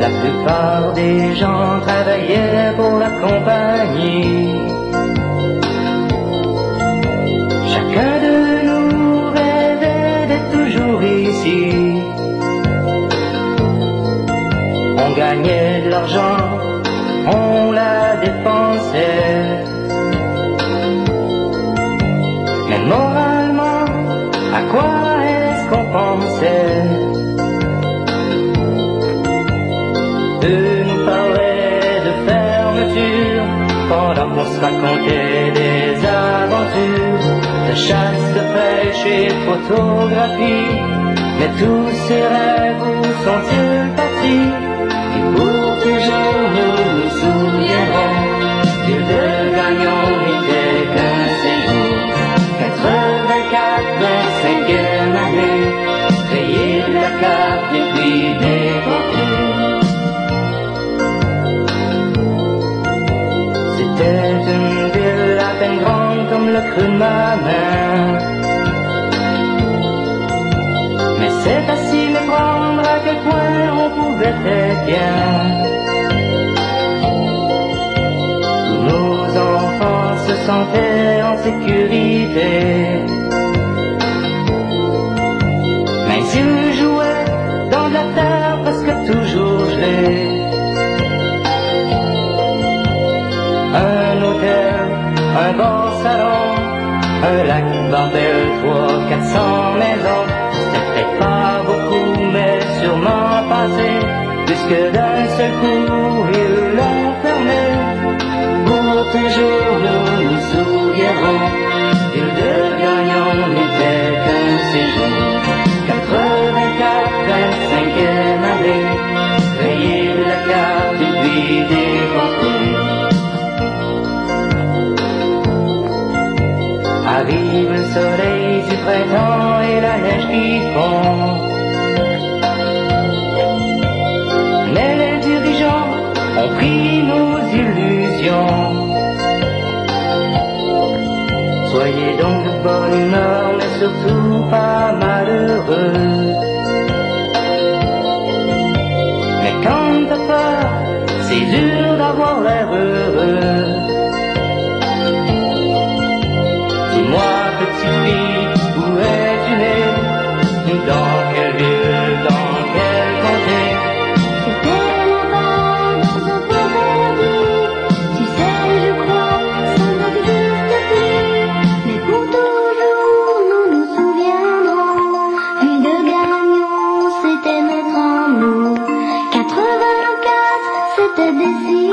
La plupart des gens travaillaient pour la compagnie. Chacun de nous rêvait d'être toujours ici. On gagnait de l'argent, on la dépensait. Mais moralement, à quoi est-ce qu'on pensait? Eux nous parlaient de fermeture pendant qu'on se racontait des aventures, de chasse, de pêche et de photographie. Mais tous ces rêves, où sont-ils partis? Et pour toujours nous nous souviendrons que de gagnants n'était qu'un séjour. 84, 25e année, payer la carte et puis des concours. C'était une ville à peine grande comme le creux de ma main. Mais c'est facile de prendre à quel point on pouvait être bien. Tous nos enfants se sentaient en sécurité. Mais ils jouaient dans de la terre presque toujours gelée. Un hôtel, un bon salon, un lac Barbel, 300-400 maisons. C'était peut-être pas beaucoup, mais sûrement passé, puisque d'un seul coup ils l'ont fermé. Pour toujours nous nous souviendrons, ville de gagnants n'était qu'un séjour. 84, 25e année, payer la carte et puis des concours. Arrive le soleil du printemps et la neige qui fond. Mais les dirigeants ont pris nos illusions. Soyez donc de bonne humeur, mais surtout pas malheureux. Mais quand t'as peur, c'est dur d'avoir l'air heureux. Dis-moi, petite fille, où es-tu née? Dans quelle ville, dans quel comté? C'était là-bas, dans un paradis. Tu sais, je crois, ça n'existe plus. Mais pour toujours, nous nous souviendrons. Ville de gagnants, c'était notre amour. 84, c'était des